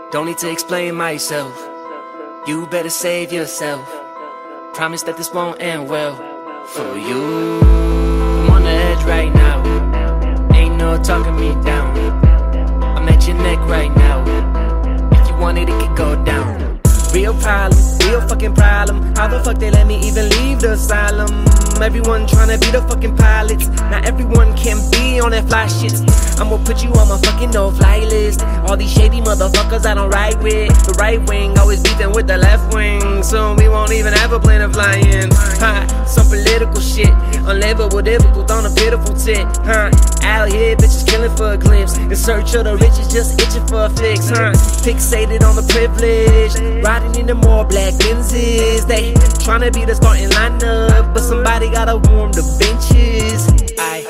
Don't need to explain myself. You better save yourself. Promise that this won't end well for you. I'm on the edge right now. Ain't no talking me down. I'm at your neck right now. If you want it, it could go down. Real problem, real fucking problem. How the fuck they let me even leave the asylum? Everyone tryna be the fucking pilots. Not everyone can be on that fly shit. I'ma put you on my fucking no-fly list. All these shady motherfuckers I don't ride with. The right wing always beefing with the left wing. Soon we won't even have a plane of flying. Some political shit. Unlivable, difficult on a pitiful tit. Out here, bitches killing for a glimpse. In search of the riches, just itching for a fix. Fixated on the privilege. Riding in the more black Benzes. They tryna be the starting lineup, but somebody gotta warm the benches. I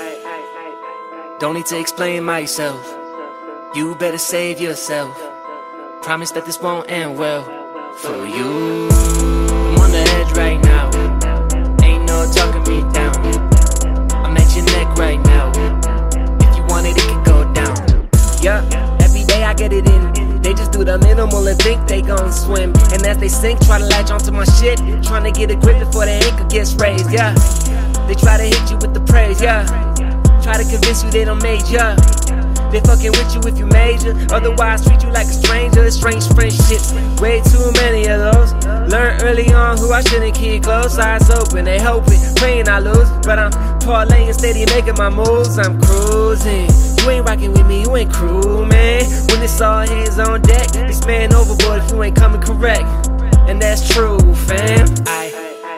don't need to explain myself. You better save yourself. Promise that this won't end well for you. I'm on the edge right now. Ain't no talking me down. I'm at your neck right now. If you want it, it can go down. Yeah, every day I get it in. They just do the minimal and think they gon' swim. And as they sink, try to latch onto my shit. Tryna get a grip before the anchor gets raised, yeah. They try to hit you with the praise, yeah. Try to convince you they don't major. They fucking with you if you major. Otherwise treat you like a stranger. Strange friendships, way too many of those. Learn early on who I shouldn't keep close. Eyes open, they hoping, praying I lose. But I'm parlaying steady, making my moves. I'm cruising. You ain't rocking with me, you ain't crew, man. When it's all hands on deck, this man overboard if you ain't coming correct. And that's true, fam. I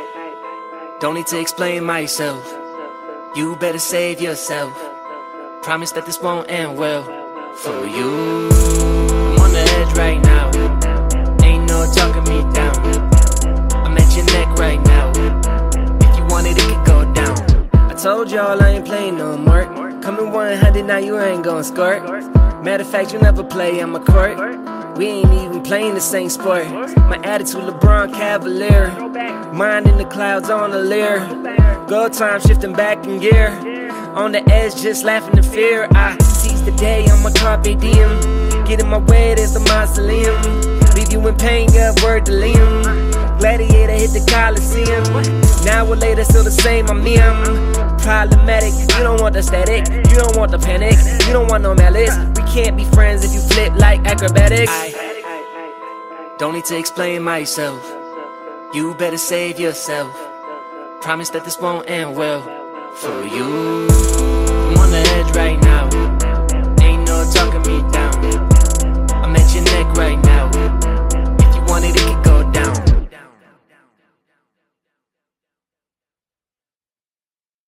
don't need to explain myself. You better save yourself. Promise that this won't end well for you. I'm on the edge right now. Ain't no talking me down. I'm at your neck right now. If you want it, it could go down. I told y'all I ain't playing no more. Coming 100, now you ain't gon' squirt. Matter of fact, you never play on my court. We ain't even playing the same sport. My attitude, LeBron Cavalier. Mind in the clouds on the leer. Go time shifting back in gear. On the edge, just laughing in fear. I seize the day on my carpe diem. Get in my way, there's the mausoleum. Leave you in pain, got word to Liam. Gladiator hit the Coliseum. Now or later, still the same, I'm problematic. You don't want the static, you don't want the panic, you don't want no malice. We can't be friends if you flip like acrobatics. I don't need to explain myself. You better save yourself. Promise that this won't end well for you. I'm on the edge right now.